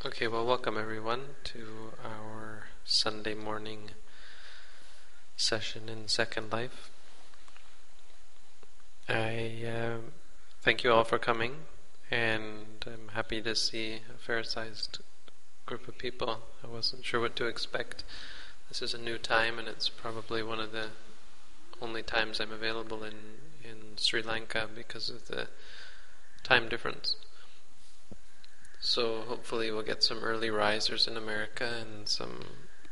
Okay, well, welcome everyone to our Sunday morning session in Second Life. I thank you all for coming, and I'm happy to see a fair-sized group of people. I wasn't sure what to expect. This is a new time, and it's probably one of the only times I'm available in Sri Lanka because of the time difference. So hopefully we'll get some early risers in America and some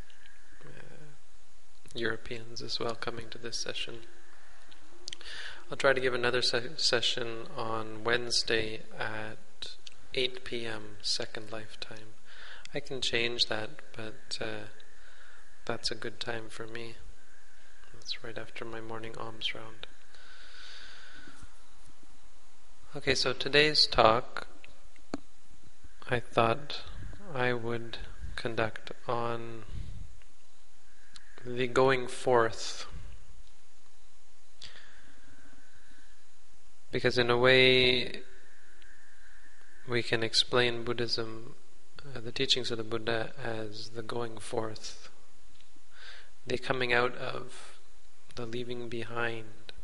Europeans as well coming to this session. I'll try to give another session on Wednesday at 8 p.m. Second Life time. I can change that, but that's a good time for me. That's right after my morning alms round. Okay, so today's talk I thought I would conduct on the going forth, because in a way we can explain Buddhism, the teachings of the Buddha, as the going forth, the coming out of, the leaving behind,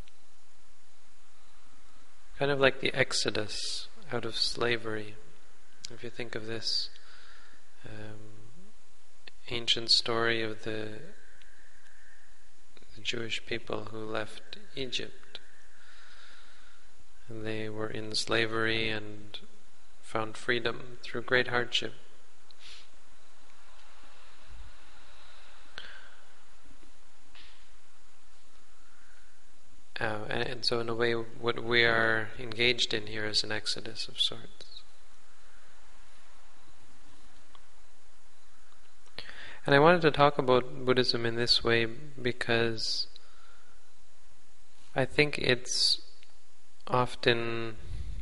kind of like the exodus out of slavery. If you think of this ancient story of the Jewish people who left Egypt, and they were in slavery and found freedom through great hardship. And so in a way what we are engaged in here is an exodus of sorts. And I wanted to talk about Buddhism in this way because I think it's often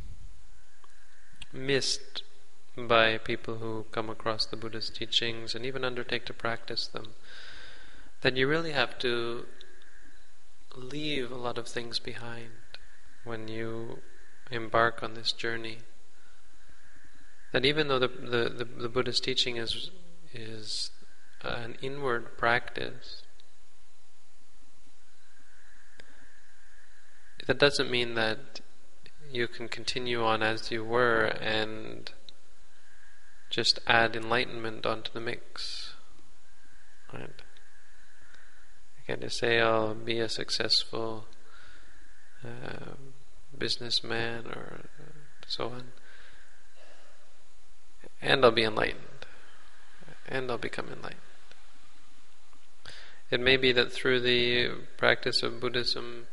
missed by people who come across the Buddha's teachings and even undertake to practice them, that you really have to leave a lot of things behind when you embark on this journey. That even though the Buddha's teaching is an inward practice, that doesn't mean that you can continue on as you were and just add enlightenment onto the mix. Right? You can't just say, I'll be a successful businessman or so on, and I'll be enlightened, and I'll become enlightened. It may be that through the practice of Buddhism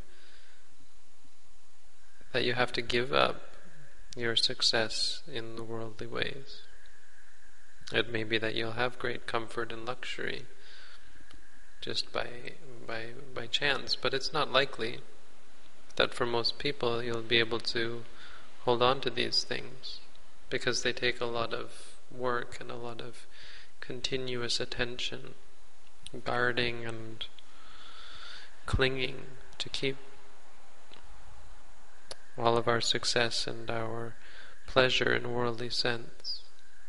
that you have to give up your success in the worldly ways. It may be that you'll have great comfort and luxury just by chance, but it's not likely that for most people you'll be able to hold on to these things, because they take a lot of work and a lot of continuous attention, guarding and clinging to keep all of our success and our pleasure in a worldly sense,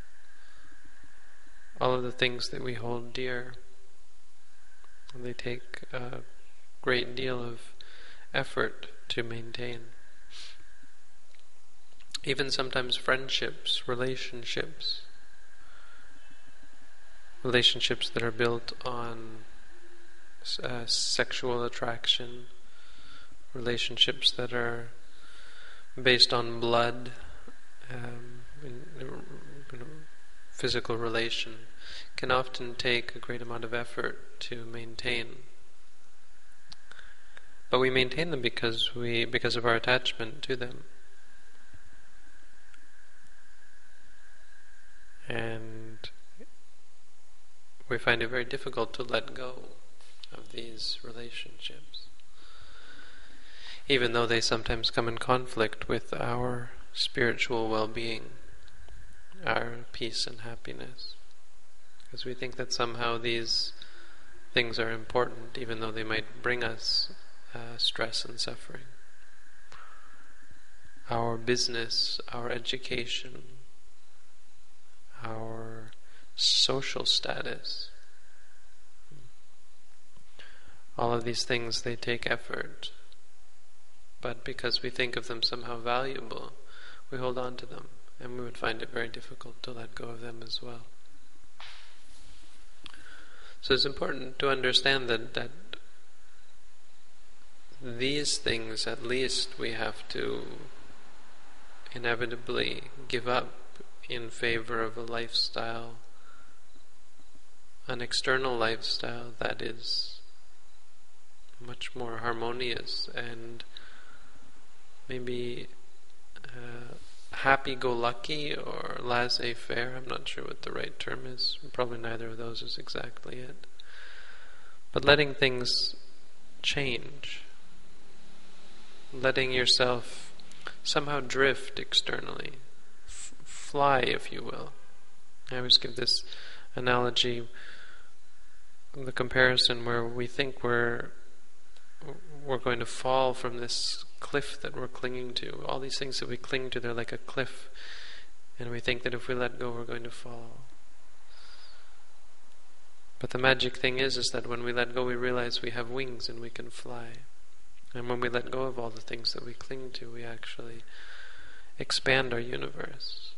all of the things that we hold dear. And they take a great deal of effort to maintain. Even sometimes friendships, relationships that are built on sexual attraction, relationships that are based on blood, physical relation, can often take a great amount of effort to maintain. But we maintain them because of our attachment to them. And we find it very difficult to let go of these relationships, even though they sometimes come in conflict with our spiritual well-being, our peace and happiness, because we think that somehow these things are important, even though they might bring us stress and suffering. Our business, our education, our social status. All of these things, they take effort, but because we think of them somehow valuable, we hold on to them, and we would find it very difficult to let go of them as well. So it's important to understand that these things, at least, we have to inevitably give up in favor of a lifestyle, an external lifestyle that is much more harmonious and maybe happy-go-lucky or laissez-faire. I'm not sure what the right term is. Probably neither of those is exactly it. But letting things change. Letting yourself somehow drift externally. Fly, if you will. I always give this analogy, the comparison where we think we're going to fall from this cliff that we're clinging to. All these things that we cling to, they're like a cliff, and we think that if we let go, we're going to fall. But the magic thing is that when we let go, we realize we have wings and we can fly. And when we let go of all the things that we cling to, we actually expand our universe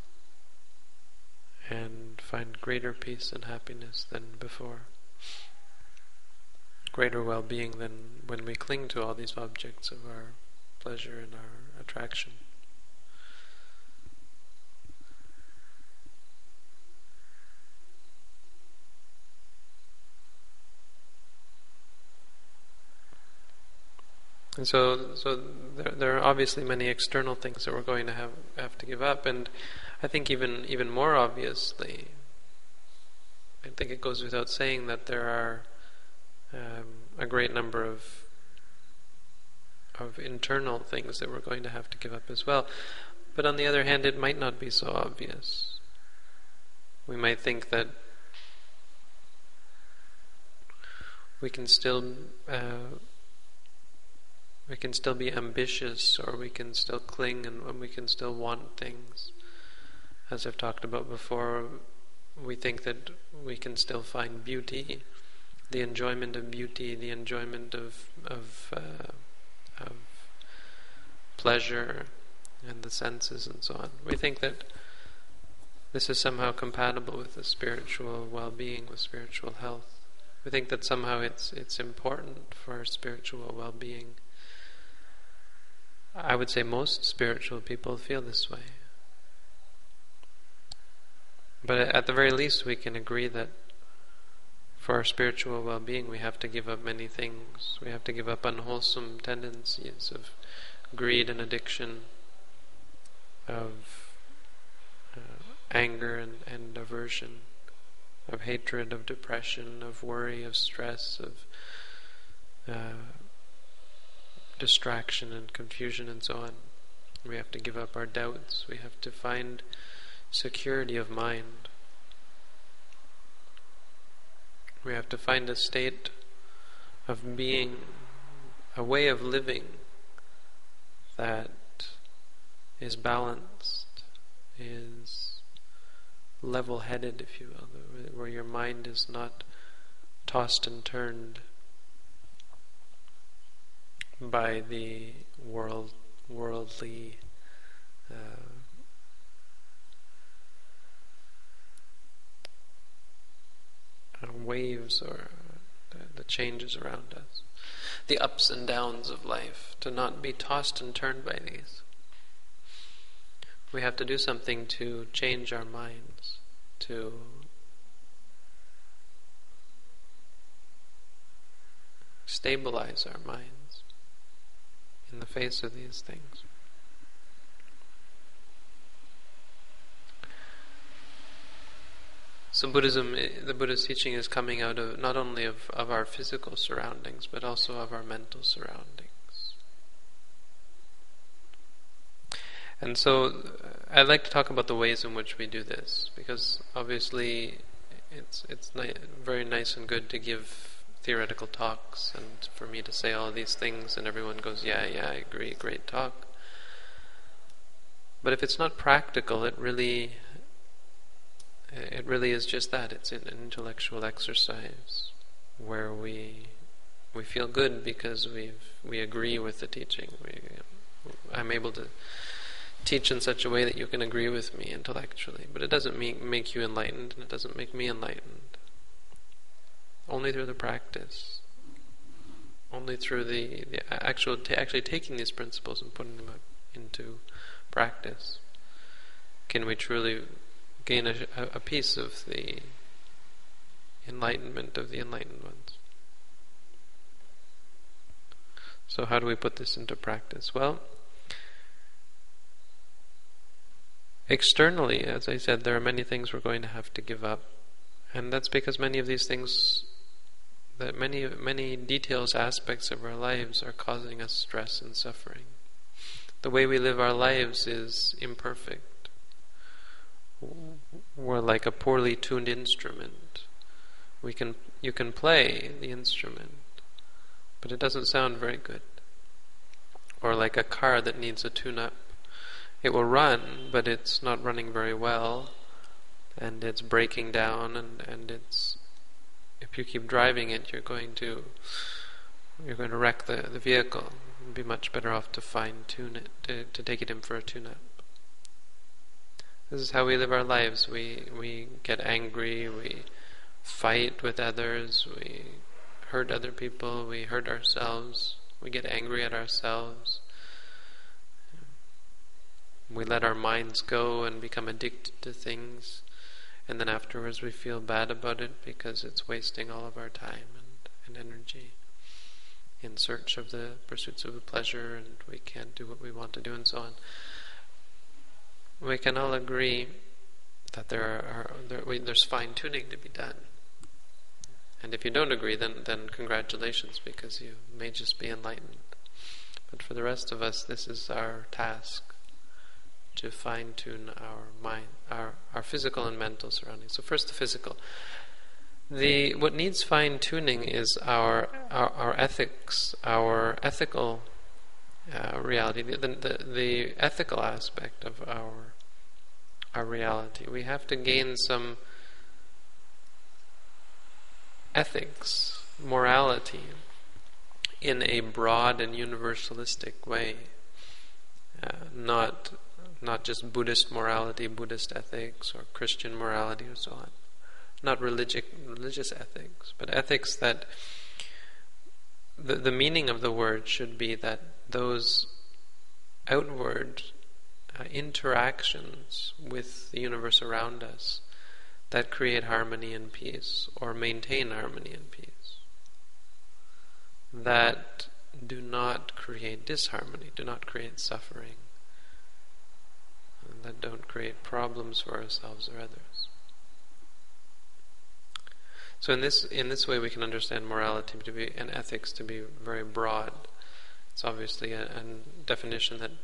and find greater peace and happiness than before. Greater well-being than when we cling to all these objects of our pleasure and our attraction. And so there are obviously many external things that we're going to have to give up, and I think even more obviously, I think it goes without saying that there are a great number of internal things that we're going to have to give up as well. But on the other hand, it might not be so obvious. We might think that we can still be ambitious, or we can still cling, and we can still want things. As I've talked about before, we think that we can still find beauty, the enjoyment of beauty, the enjoyment of pleasure and the senses and so on. We think that this is somehow compatible with the spiritual well-being, with spiritual health. We think that somehow it's important for our spiritual well-being. I would say most spiritual people feel this way. But at the very least, we can agree that for our spiritual well-being, we have to give up many things. We have to give up unwholesome tendencies of greed and addiction, of anger and aversion, of hatred, of depression, of worry, of stress, of distraction and confusion and so on. We have to give up our doubts. We have to find security of mind. We have to find a state of being, a way of living that is balanced, is level-headed, if you will, where your mind is not tossed and turned by the worldly waves or the changes around us, the ups and downs of life, to not be tossed and turned by these. We have to do something to change our minds, to stabilize our minds in the face of these things. So Buddhism, the Buddhist teaching is coming out of not only of our physical surroundings, but also of our mental surroundings. And so I'd like to talk about the ways in which we do this, because obviously it's very nice and good to give theoretical talks and for me to say all of these things and everyone goes, yeah, I agree, great talk. But if it's not practical, it really it really is just that. It's an intellectual exercise where we feel good because we agree with the teaching. I'm able to teach in such a way that you can agree with me intellectually, but it doesn't make you enlightened, and it doesn't make me enlightened. Only through the practice, only through the actually taking these principles and putting them into practice, can we truly gain a piece of the enlightenment of the enlightened ones. So how do we put this into practice? Well, externally, as I said, there are many things we're going to have to give up. And that's because many of these things, that many details, aspects of our lives are causing us stress and suffering. The way we live our lives is imperfect. We're like a poorly tuned instrument. You can play the instrument, but it doesn't sound very good. Or like a car that needs a tune-up. It will run, but it's not running very well, and it's breaking down, and it's, if you keep driving it, you're going to wreck the vehicle. You'd be much better off to fine-tune it, to take it in for a tune-up. This is how we live our lives. We get angry, we fight with others, we hurt other people, we hurt ourselves, we get angry at ourselves. We let our minds go and become addicted to things, and then afterwards we feel bad about it because it's wasting all of our time and energy in search of the pursuits of the pleasure, and we can't do what we want to do, and so on. We can all agree that there's fine-tuning to be done. And if you don't agree, then congratulations, because you may just be enlightened. But for the rest of us, this is our task, to fine-tune our mind, our physical and mental surroundings. So first the physical. What needs fine-tuning is our ethics, our ethical reality, the ethical aspect of our reality. We have to gain some ethics, morality, in a broad and universalistic way, not just Buddhist morality, Buddhist ethics, or Christian morality, or so on. Not religious ethics, but ethics that the meaning of the word should be that those outward interactions with the universe around us that create harmony and peace, or maintain harmony and peace, that do not create disharmony, do not create suffering, and that don't create problems for ourselves or others. So in this way we can understand morality to be, and ethics to be very broad. It's obviously a definition that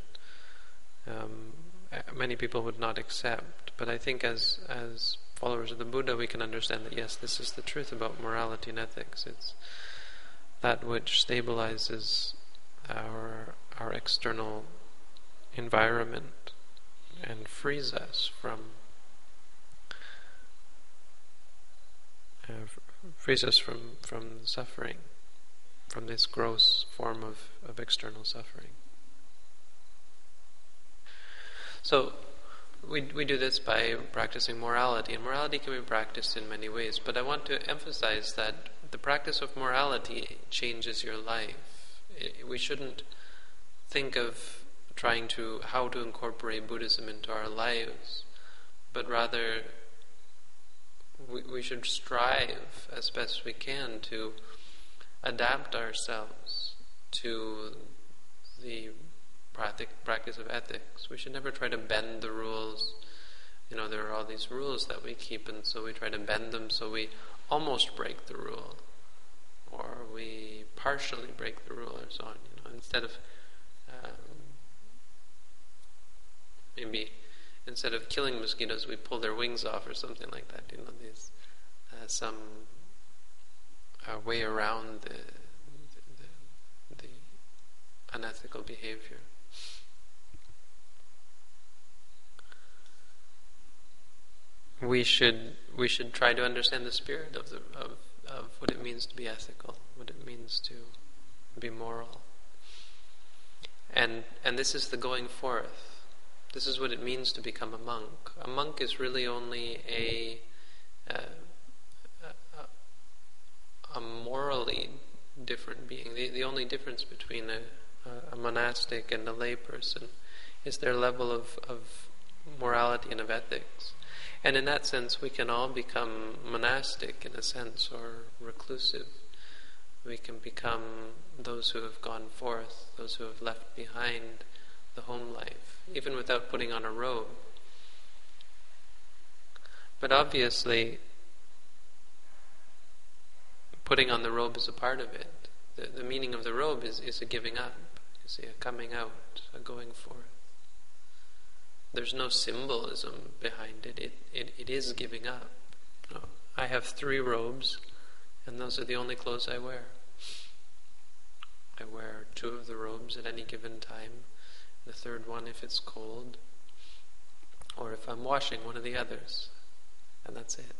many people would not accept, but I think as followers of the Buddha we can understand that yes, this is the truth about morality and ethics. It's that which stabilizes our external environment and frees us from suffering, from this gross form of external suffering. So we do this by practicing morality, and morality can be practiced in many ways, but I want to emphasize that the practice of morality changes your life. We shouldn't think of how to incorporate Buddhism into our lives, but rather we should strive as best we can to adapt ourselves to the practice of ethics. We should never try to bend the rules. There are all these rules that we keep, and so we try to bend them so we almost break the rule, or we partially break the rule, or so on. Instead of killing mosquitoes, we pull their wings off, or something like that. These some way around the unethical behavior. we should try to understand the spirit of what it means to be ethical, what it means to be moral. And this is the going forth. This is what it means to become a monk. A monk is really only a morally different being. The only difference between a monastic and a lay person is their level of morality and of ethics. And in that sense, we can all become monastic in a sense, or reclusive. We can become those who have gone forth, those who have left behind the home life, even without putting on a robe. But obviously, putting on the robe is a part of it. The meaning of the robe is a giving up, is a coming out, a going forth. There's no symbolism behind it. It is giving up. I have 3 robes, and those are the only clothes I wear. I wear 2 of the robes at any given time, the 3rd one if it's cold, or if I'm washing one of the others, and that's it.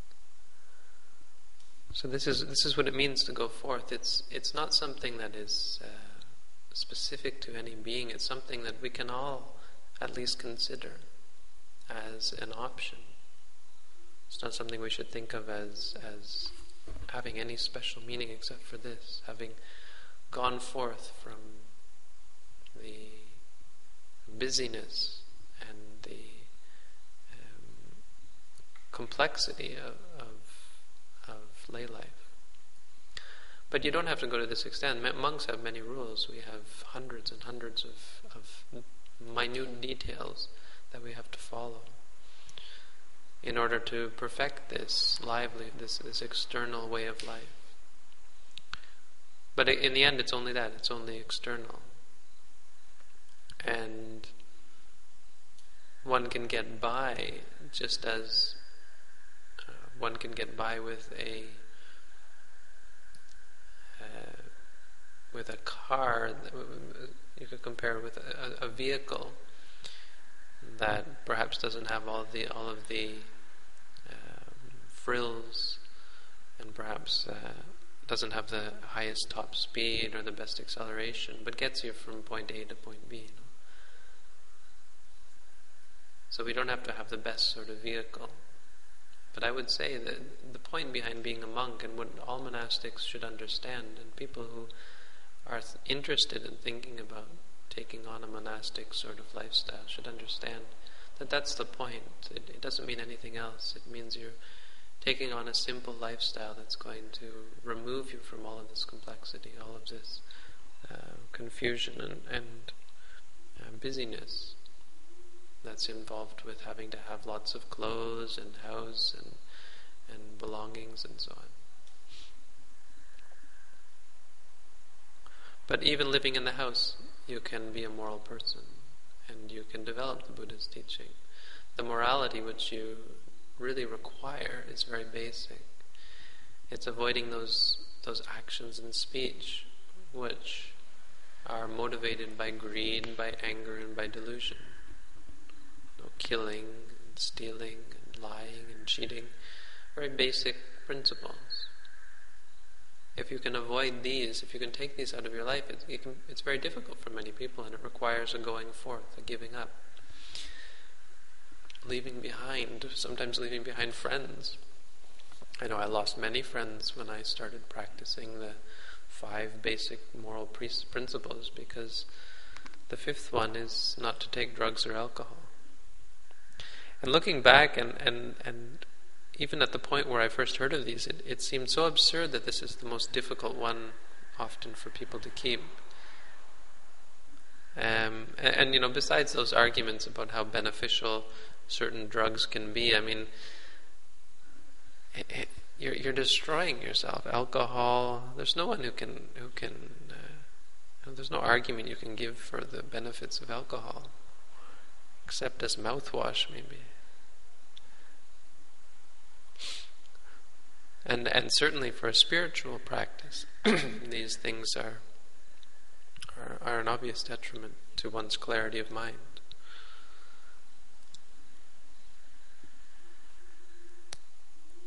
So this is what it means to go forth. It's not something that is specific to any being. It's something that we can all at least consider as an option. It's not something we should think of as having any special meaning except for this, having gone forth from the busyness and the complexity of lay life. But you don't have to go to this extent. Monks have many rules. We have hundreds and hundreds of minute details that we have to follow in order to perfect this this external way of life. But in the end, it's only that. It's only external. And one can get by just as one can get by with a car. You could compare it with a vehicle that perhaps doesn't have all of the frills, and perhaps doesn't have the highest top speed or the best acceleration, but gets you from point A to point B. So we don't have to have the best sort of vehicle. But I would say that the point behind being a monk, and what all monastics should understand, and people who are interested in thinking about taking on a monastic sort of lifestyle should understand that that's the point. It doesn't mean anything else. It means you're taking on a simple lifestyle that's going to remove you from all of this complexity, all of this confusion and busyness that's involved with having to have lots of clothes and house and belongings and so on. But even living in the house, you can be a moral person, and you can develop the Buddha's teaching. The morality which you really require is very basic. It's avoiding those actions in speech which are motivated by greed, by anger, and by delusion. Killing, and stealing, and lying, and cheating. Very basic principles. If you can avoid these, if you can take these out of your life, it's very difficult for many people, and it requires a going forth, a giving up. Sometimes leaving behind friends. I know I lost many friends when I started practicing the 5 basic moral principles, because the 5th one is not to take drugs or alcohol. And looking back, and even at the point where I first heard of these, it seemed so absurd that this is the most difficult one often for people to keep. And besides those arguments about how beneficial certain drugs can be, I mean, you're destroying yourself. Alcohol, there's no one who can there's no argument you can give for the benefits of alcohol, except as mouthwash, maybe. And certainly for a spiritual practice, these things are an obvious detriment to one's clarity of mind.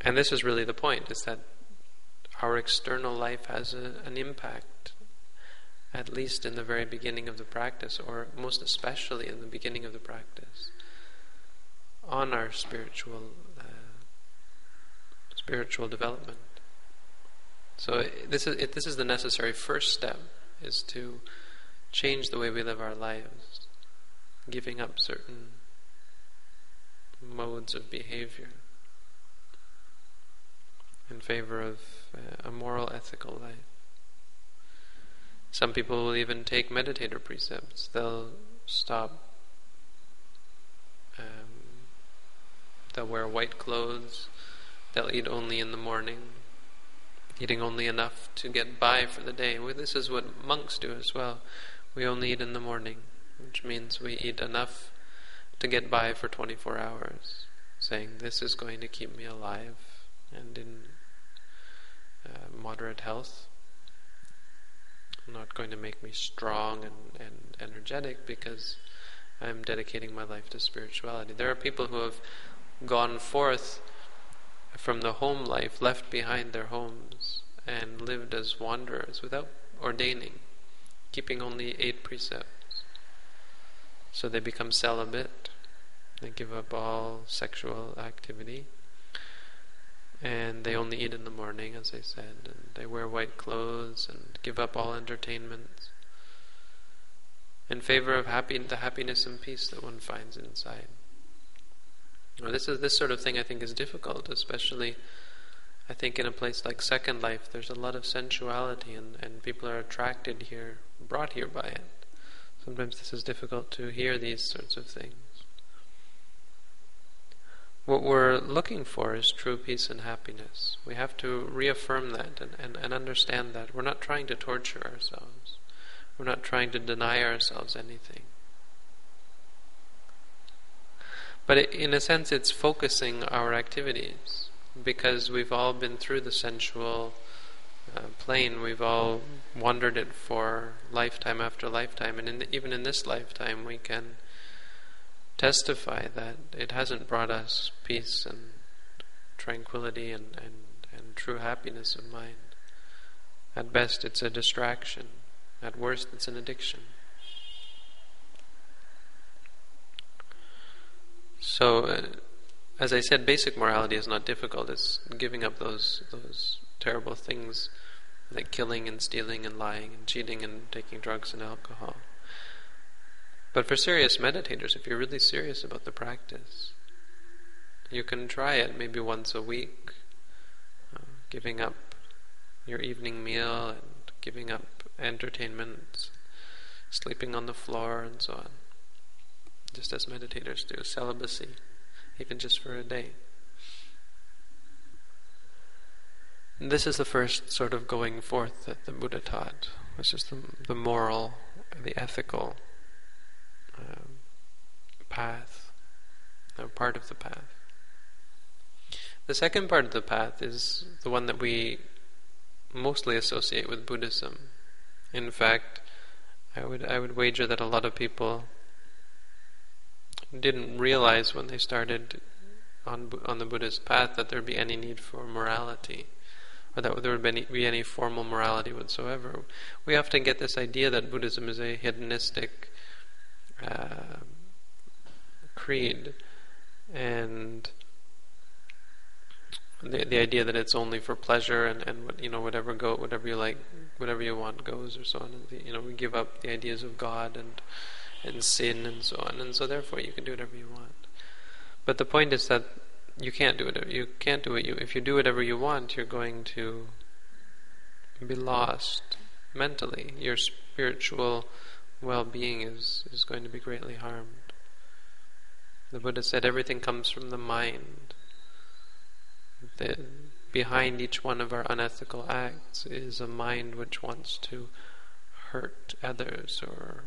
And this is really the point, is that our external life has an impact, at least in the very beginning of the practice, or most especially in the beginning of the practice, on our spiritual development. So this is the necessary first step, is to change the way we live our lives, giving up certain modes of behavior in favor of a moral, ethical life. Some people will even take meditator precepts. They'll stop, they'll wear white clothes, they'll eat only in the morning, eating only enough to get by for the day. Well, this is what monks do as well. We only eat in the morning, which means we eat enough to get by for 24 hours, saying this is going to keep me alive and in moderate health, not going to make me strong and energetic, because I'm dedicating my life to spirituality. There are people who have gone forth from the home life, left behind their homes, and lived as wanderers without ordaining, keeping only 8 precepts. So they become celibate, they give up all sexual activity, and they only eat in the morning, as I said, and they wear white clothes and give up all entertainments in favor of the happiness and peace that one finds inside. Now, this sort of thing I think is difficult, especially I think in a place like Second Life. There's a lot of sensuality, and people are attracted here, brought here by it. Sometimes this is difficult to hear these sorts of things. What we're looking for is true peace and happiness. We have to reaffirm that and understand that. We're not trying to torture ourselves. We're not trying to deny ourselves anything. But in a sense, it's focusing our activities, because we've all been through the sensual plane. We've all wandered it for lifetime after lifetime, and even in this lifetime we can testify that it hasn't brought us peace and tranquility and true happiness of mind. At best it's a distraction. At worst it's an addiction. So, as I said, basic morality is not difficult. It's giving up those terrible things like killing and stealing and lying and cheating and taking drugs and alcohol. But for serious meditators, if you're really serious about the practice, you can try it maybe once a week, giving up your evening meal and giving up entertainment, sleeping on the floor and so on. Just as meditators do, celibacy, even just for a day. And this is the first sort of going forth that the Buddha taught, which is the moral, the ethical path, or part of the path. The second part of the path is the one that we mostly associate with Buddhism. In fact, I would wager that a lot of people didn't realize when they started on the Buddhist path that there would be any need for morality, or that there would be any formal morality whatsoever. We often get this idea that Buddhism is a hedonistic creed, and the idea that it's only for pleasure and whatever you like, whatever you want goes, or so on. And we give up the ideas of God and sin and so on, and so therefore you can do whatever you want. But the point is that you can't do it. You can't do it. If you do whatever you want, you're going to be lost mentally. Your spiritual well-being is going to be greatly harmed. The Buddha said everything comes from the mind. Behind each one of our unethical acts is a mind which wants to hurt others, or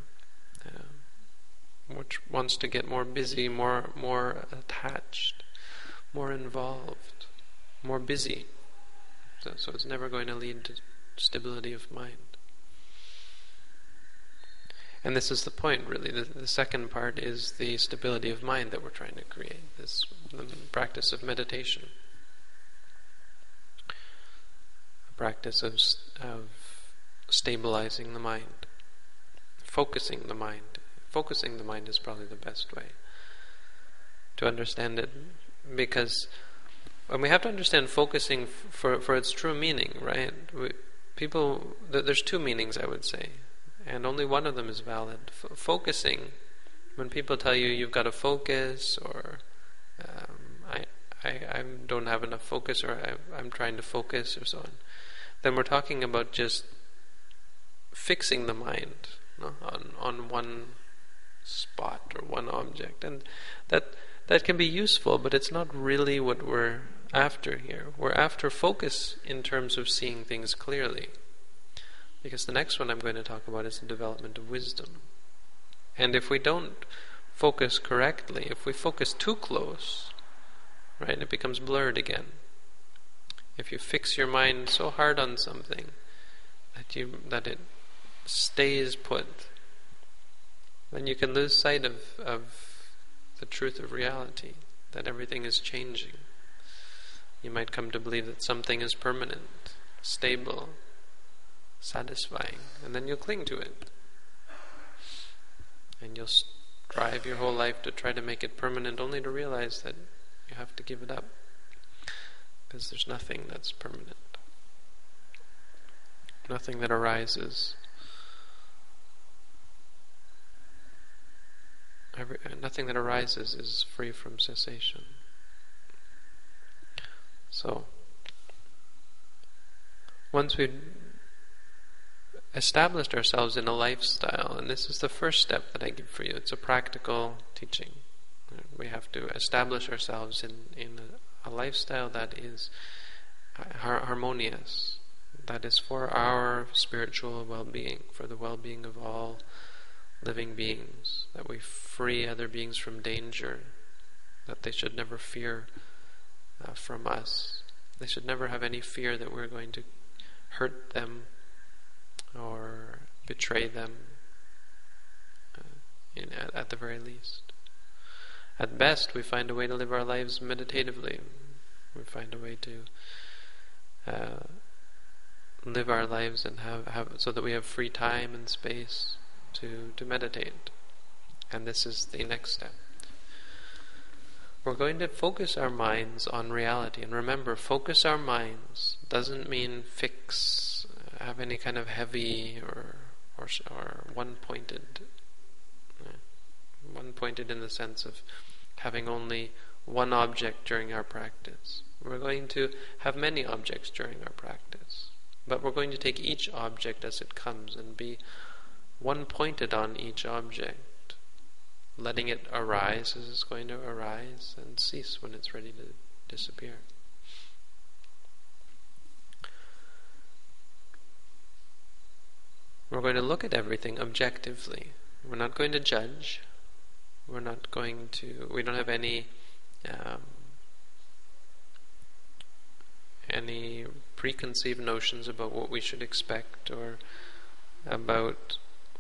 which wants to get more busy, more attached, more involved, more busy. So it's never going to lead to stability of mind. And this is the point, really. The second part is the stability of mind that we're trying to create, the practice of meditation. practice of stabilizing the mind, focusing the mind. Focusing the mind is probably the best way to understand it, because and we have to understand focusing for its true meaning, right? There's two meanings, I would say, and only one of them is valid. Focusing, when people tell you you've got to focus, or I don't have enough focus, or I'm trying to focus, or so on, then we're talking about just fixing the mind, no? on one spot or one object, and that can be useful, but it's not really what we're after here. We're after focus in terms of seeing things clearly, because the next one I'm going to talk about is the development of wisdom. And if we don't focus correctly, if we focus too close, right, it becomes blurred again. If you fix your mind so hard on something that it stays put, then you can lose sight of the truth of reality, that everything is changing. You might come to believe that something is permanent, stable, satisfying, and then you'll cling to it. And you'll strive your whole life to try to make it permanent, only to realize that you have to give it up, because there's nothing that's permanent. Nothing that arises. Nothing that arises is free from cessation. So, once we've established ourselves in a lifestyle, and this is the first step that I give for you, it's a practical teaching. We have to establish ourselves in a lifestyle that is harmonious, that is for our spiritual well-being, for the well-being of all living beings, that we free other beings from danger, that they should never fear from us. They should never have any fear that we're going to hurt them or betray them, at the very least. At best, we find a way to live our lives meditatively. We find a way to live our lives and have so that we have free time and space to meditate. And this is the next step. We're going to focus our minds on reality. And remember, focus our minds doesn't mean have any kind of heavy or one-pointed. One-pointed in the sense of having only one object during our practice. We're going to have many objects during our practice. But we're going to take each object as it comes and be one-pointed on each object, letting it arise as it's going to arise and cease when it's ready to disappear. We're going to look at everything objectively. We're not going to judge. We don't have any preconceived notions about what we should expect or about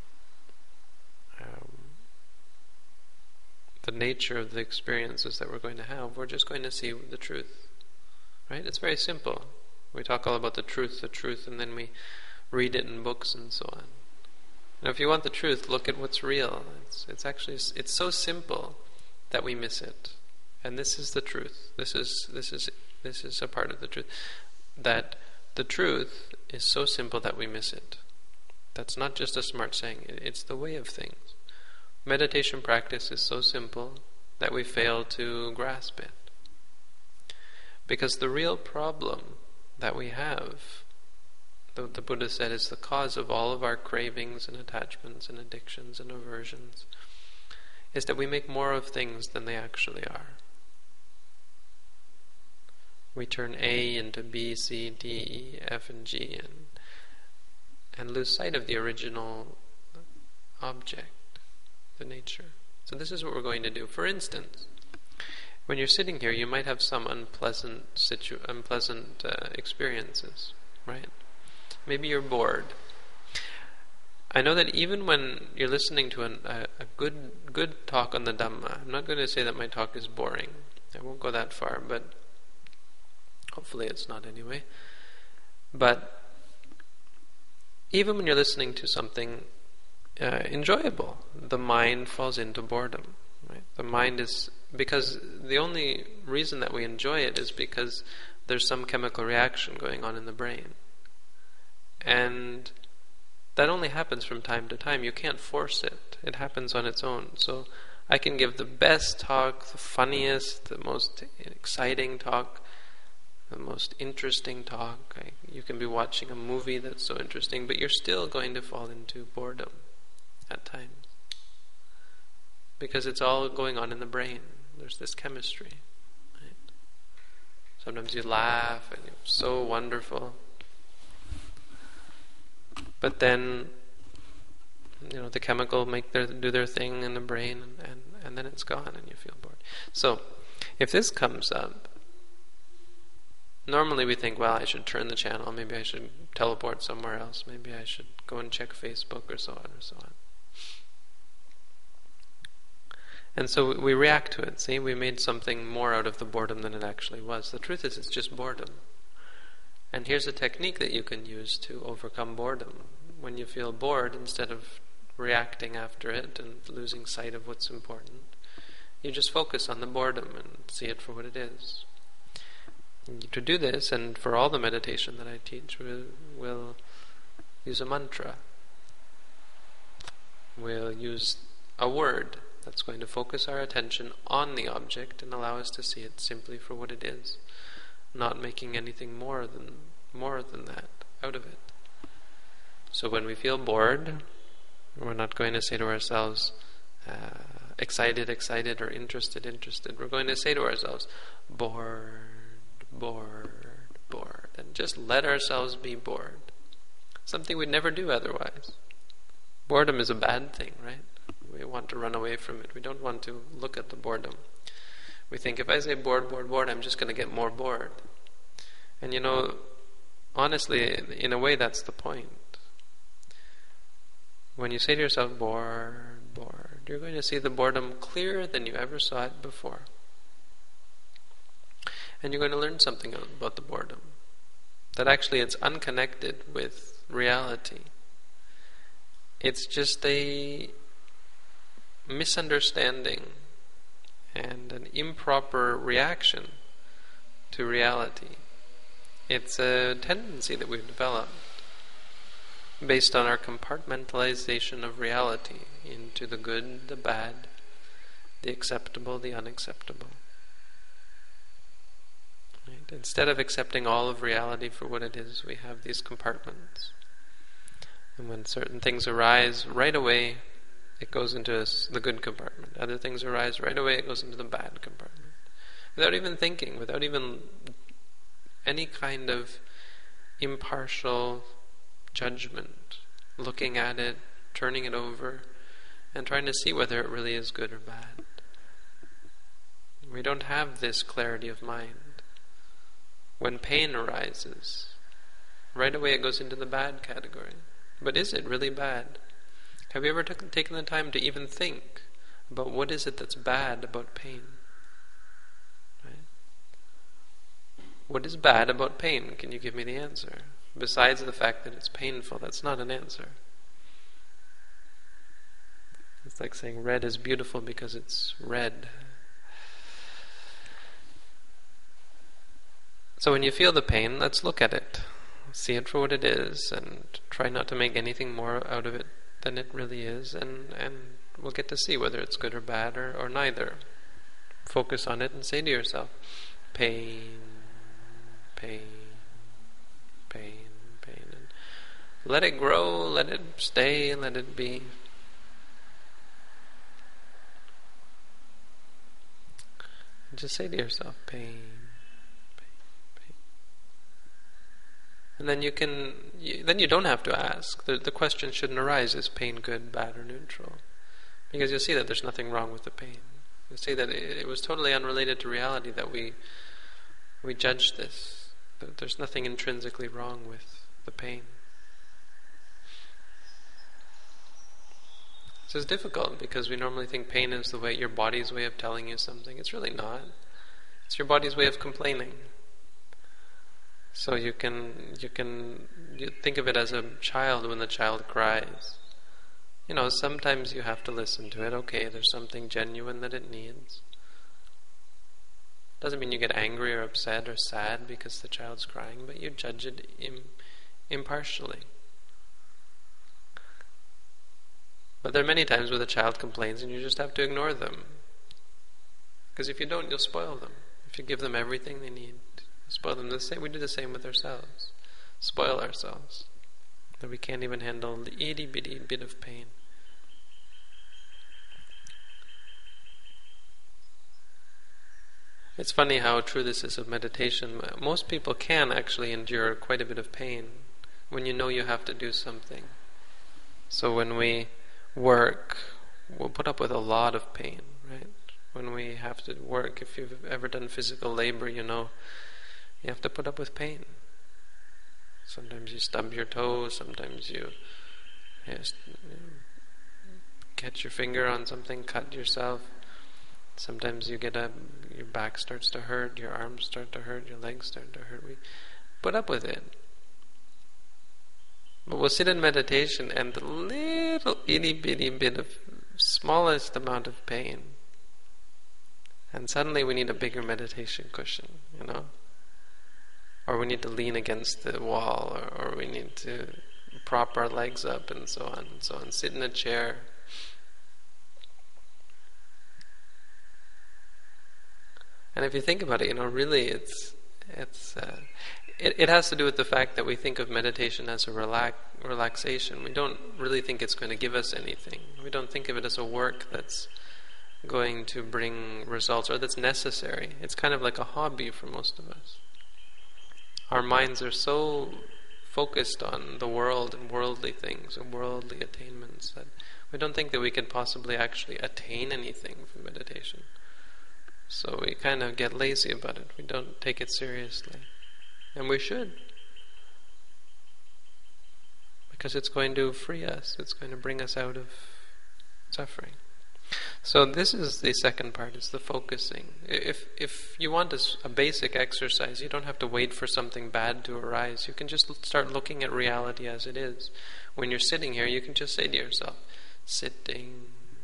the nature of the experiences that we're going to have. We're just going to see the truth. Right? It's very simple. We talk all about the truth, and then we read it in books and so on. And if you want the truth, look at what's real. It's so simple that we miss it. And this is the truth. This is a part of the truth. That the truth is so simple that we miss it. That's not just a smart saying. It's the way of things. Meditation practice is so simple that we fail to grasp it. Because the real problem that we have, the Buddha said, is the cause of all of our cravings and attachments and addictions and aversions, is that we make more of things than they actually are. We turn A into B, C, D, E, F, and G, and lose sight of the original object, the nature. So this is what we're going to do. For instance, when you're sitting here, you might have some unpleasant experiences, right? Maybe you're bored. I know that even when you're listening to a good talk on the Dhamma, I'm not going to say that my talk is boring. I won't go that far, but hopefully it's not anyway. But even when you're listening to something enjoyable, the mind falls into boredom. Right? The mind is, because the only reason that we enjoy it is because there's some chemical reaction going on in the brain. And that only happens from time to time. You can't force it. It happens on its own. So I can give the best talk, the funniest, the most exciting talk, the most interesting talk. You can be watching a movie that's so interesting, but you're still going to fall into boredom at times. Because it's all going on in the brain. There's this chemistry. Right? Sometimes you laugh and it's so wonderful. But then, the chemical do their thing in the brain, and then it's gone, and you feel bored. So, if this comes up, normally we think, well, I should turn the channel, maybe I should teleport somewhere else, maybe I should go and check Facebook, or so on, or so on. And so we react to it. See, we made something more out of the boredom than it actually was. The truth is, it's just boredom. And here's a technique that you can use to overcome boredom. When you feel bored, instead of reacting after it and losing sight of what's important, you just focus on the boredom and see it for what it is. And to do this, and for all the meditation that I teach, we'll use a mantra. We'll use a word that's going to focus our attention on the object and allow us to see it simply for what it is, not making anything more than that out of it. So when we feel bored, we're not going to say to ourselves, excited, or interested. We're going to say to ourselves, bored, and just let ourselves be bored. Something we'd never do otherwise. Boredom is a bad thing, right? We want to run away from it. We don't want to look at the boredom. We think, if I say bored, I'm just going to get more bored. And honestly, in a way, that's the point. When you say to yourself, bored, you're going to see the boredom clearer than you ever saw it before. And you're going to learn something about the boredom. That actually it's unconnected with reality. It's just a misunderstanding and an improper reaction to reality. It's a tendency that we've developed based on our compartmentalization of reality into the good, the bad, the acceptable, the unacceptable. Right? Instead of accepting all of reality for what it is, we have these compartments. And when certain things arise, right away it goes into the good compartment. Other things arise, right away it goes into the bad compartment. Without even thinking, without even any kind of impartial judgment, looking at it, turning it over, and trying to see whether it really is good or bad. We don't have this clarity of mind. When pain arises, right away it goes into the bad category. But is it really bad? Have you ever taken the time to even think about what is it that's bad about pain? Right? What is bad about pain? Can you give me the answer? Besides the fact that it's painful, that's not an answer. It's like saying red is beautiful because it's red. So when you feel the pain, let's look at it. See it for what it is and try not to make anything more out of it than it really is, and we'll get to see whether it's good or bad or neither. Focus on it and say to yourself, pain, and let it grow, let it stay, let it be. And just say to yourself, pain. And then you don't have to ask. The question shouldn't arise, is pain good, bad, or neutral? Because you'll see that there's nothing wrong with the pain. You'll see that it was totally unrelated to reality that we judged this. That there's nothing intrinsically wrong with the pain. So it's difficult because we normally think pain is your body's way of telling you something. It's really not. It's your body's way of complaining. So you think of it as a child when the child cries. Sometimes you have to listen to it. Okay, there's something genuine that it needs. Doesn't mean you get angry or upset or sad because the child's crying, but you judge it impartially. But there are many times where the child complains and you just have to ignore them. Because if you don't, you'll spoil them. If you give them everything they need, spoil them. We do the same with ourselves. Spoil ourselves. That we can't even handle the itty bitty bit of pain. It's funny how true this is of meditation. Most people can actually endure quite a bit of pain when you know you have to do something. So when we work, we'll put up with a lot of pain, right? When we have to work, if you've ever done physical labor, you know you have to put up with pain. Sometimes you stub your toe, sometimes you catch your finger on something, cut yourself. Sometimes you your back starts to hurt, your arms start to hurt, your legs start to hurt. We put up with it. But we'll sit in meditation and the little itty bitty bit of smallest amount of pain, and suddenly we need a bigger meditation cushion, or we need to lean against the wall, or we need to prop our legs up, and so on and so on. Sit in a chair. And if you think about it, really it has to do with the fact that we think of meditation as a relaxation. We don't really think it's going to give us anything. We don't think of it as a work that's going to bring results or that's necessary. It's kind of like a hobby for most of us. Our minds are so focused on the world and worldly things and worldly attainments that we don't think that we could possibly actually attain anything from meditation. So we kind of get lazy about it. We don't take it seriously. And we should. Because it's going to free us. It's going to bring us out of suffering. So this is the second part, is the focusing. If you want a basic exercise, you don't have to wait for something bad to arise. You can just start looking at reality as it is. When you're sitting here, you can just say to yourself, sitting,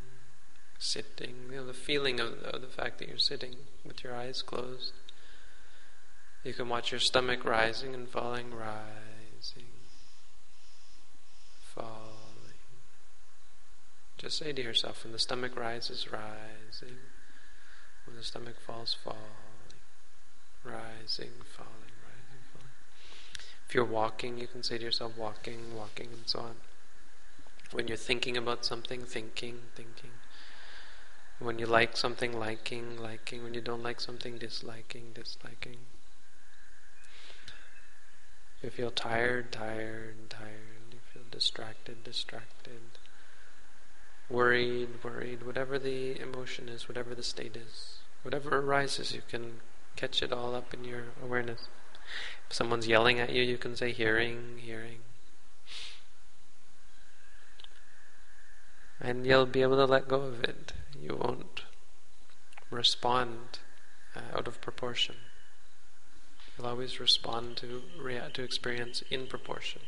the feeling of the fact that you're sitting with your eyes closed. You can watch your stomach rising and falling, rising, falling. Just say to yourself, when the stomach rises, rising. When the stomach falls, falling. Rising, falling, rising, falling. If you're walking, you can say to yourself, walking, walking, and so on. When you're thinking about something, thinking. When you like something, liking. When you don't like something, disliking. You feel tired. You feel distracted. Worried. Whatever the emotion is, whatever the state is, whatever arises, you can catch it all up in your awareness. If someone's yelling at you, you can say hearing. And you'll be able to let go of it. You won't respond out of proportion. You'll always respond to experience in proportion.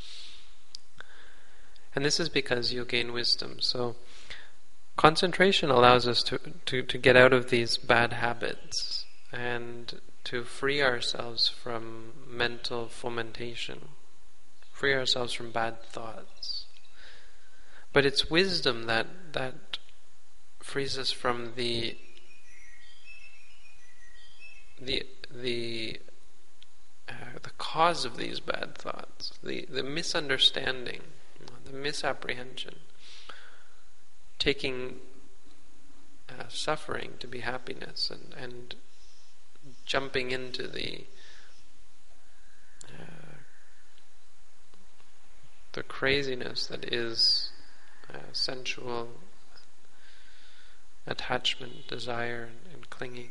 And this is because you'll gain wisdom. So concentration allows us to get out of these bad habits and to free ourselves from mental fomentation, free ourselves from bad thoughts. But it's wisdom that frees us from the cause of these bad thoughts, the misunderstanding, the misapprehension, taking suffering to be happiness, and jumping into the craziness that is sensual attachment, desire, and clinging.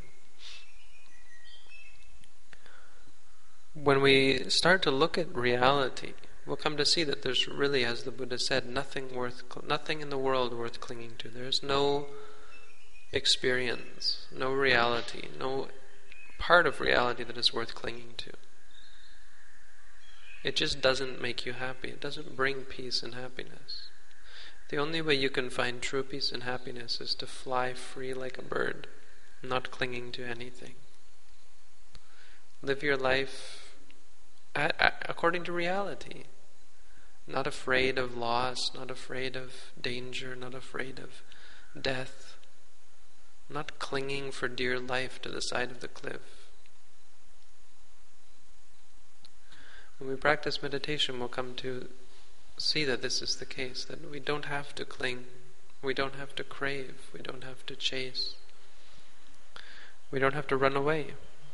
When we start to look at reality, we'll come to see that there's really, as the Buddha said, nothing in the world worth clinging to. There's no experience, no reality, no part of reality that is worth clinging to. It just doesn't make you happy. It doesn't bring peace and happiness. The only way you can find true peace and happiness is to fly free like a bird, not clinging to anything. Live your life according to reality. Not afraid of loss, not afraid of danger, not afraid of death. Not clinging for dear life to the side of the cliff. When we practice meditation, we'll come to see that this is the case, that we don't have to cling, we don't have to crave, we don't have to chase, we don't have to run away.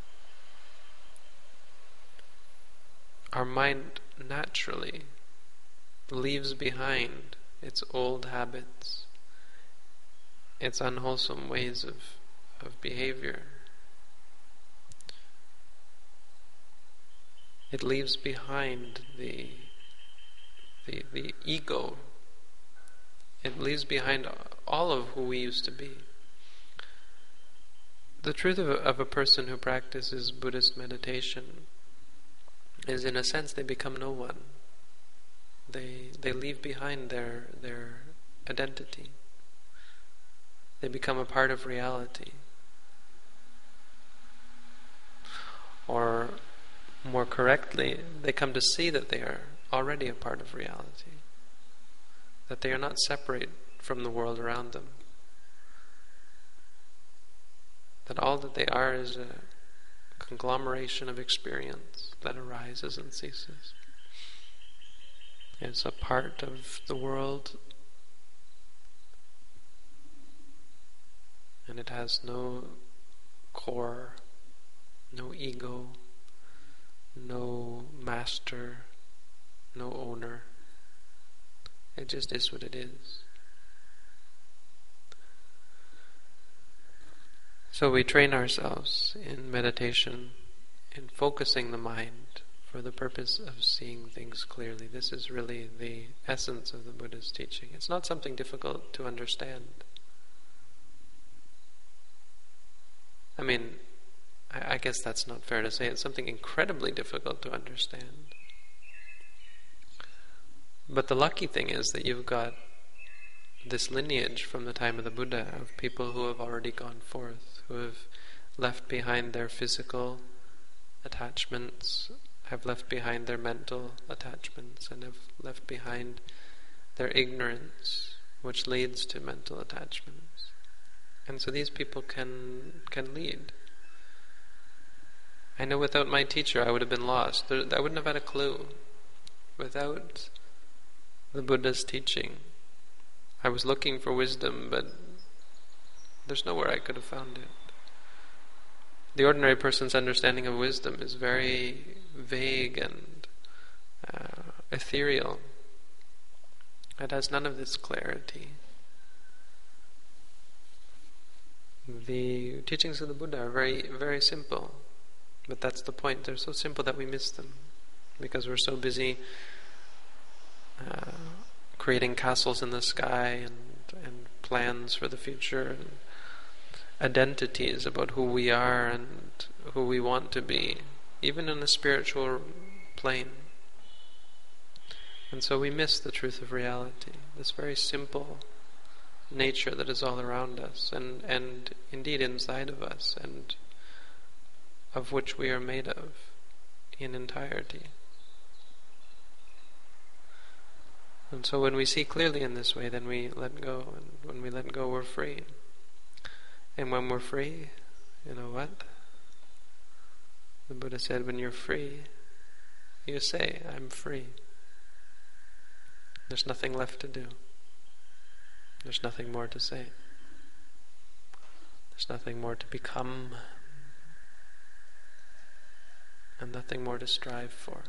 Our mind naturally leaves behind its old habits, its unwholesome ways of behavior. It leaves behind the ego. It leaves behind all of who we used to be. The truth of a person who practices Buddhist meditation is, in a sense, they become no one. They leave behind their identity. They become a part of reality. Or, more correctly, they come to see that they are already a part of reality. That they are not separate from the world around them. That all that they are is a conglomeration of experience that arises and ceases. It's a part of the world, and it has no core, no ego, no master, no owner. It just is what it is. So we train ourselves in meditation, in focusing the mind for the purpose of seeing things clearly. This is really the essence of the Buddha's teaching. It's not something difficult to understand. I mean, I guess that's not fair to say. It's something incredibly difficult to understand. But the lucky thing is that you've got this lineage from the time of the Buddha of people who have already gone forth, who have left behind their physical attachments, have left behind their mental attachments, and have left behind their ignorance, which leads to mental attachments. And so these people can lead. I know without my teacher I would have been lost. I wouldn't have had a clue. Without the Buddha's teaching, I was looking for wisdom, but there's nowhere I could have found it. The ordinary person's understanding of wisdom is very vague and ethereal. It has none of this clarity. The teachings of the Buddha are very, very simple. But that's the point. They're so simple that we miss them. Because we're so busy creating castles in the sky and plans for the future, and identities about who we are and who we want to be, even in a spiritual plane. And so we miss the truth of reality, this very simple nature that is all around us, and indeed inside of us, and of which we are made of in entirety. And so when we see clearly in this way, then we let go, and when we let go, we're free. And when we're free, you know what? The Buddha said, when you're free, you say, I'm free. There's nothing left to do. There's nothing more to say. There's nothing more to become, and nothing more to strive for.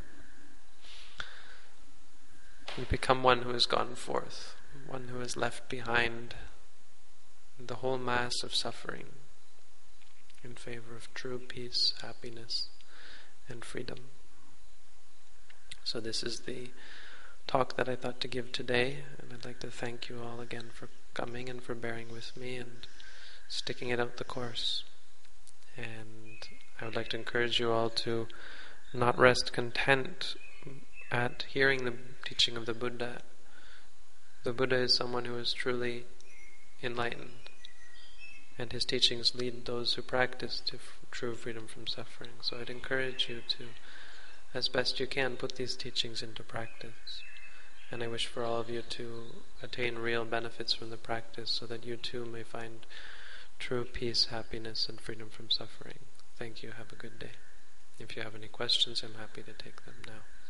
You become one who has gone forth, one who has left behind the whole mass of suffering in favor of true peace, happiness, and freedom. So this is the talk that I thought to give today, and I'd like to thank you all again for coming and for bearing with me and sticking it out the course. And I would like to encourage you all to not rest content at hearing the teaching of the Buddha is someone who is truly enlightened, and his teachings lead those who practice to true freedom from suffering. So I'd encourage you to, as best you can, put these teachings into practice. And I wish for all of you to attain real benefits from the practice so that you too may find true peace, happiness, and freedom from suffering. Thank you. Have a good day. If you have any questions, I'm happy to take them now.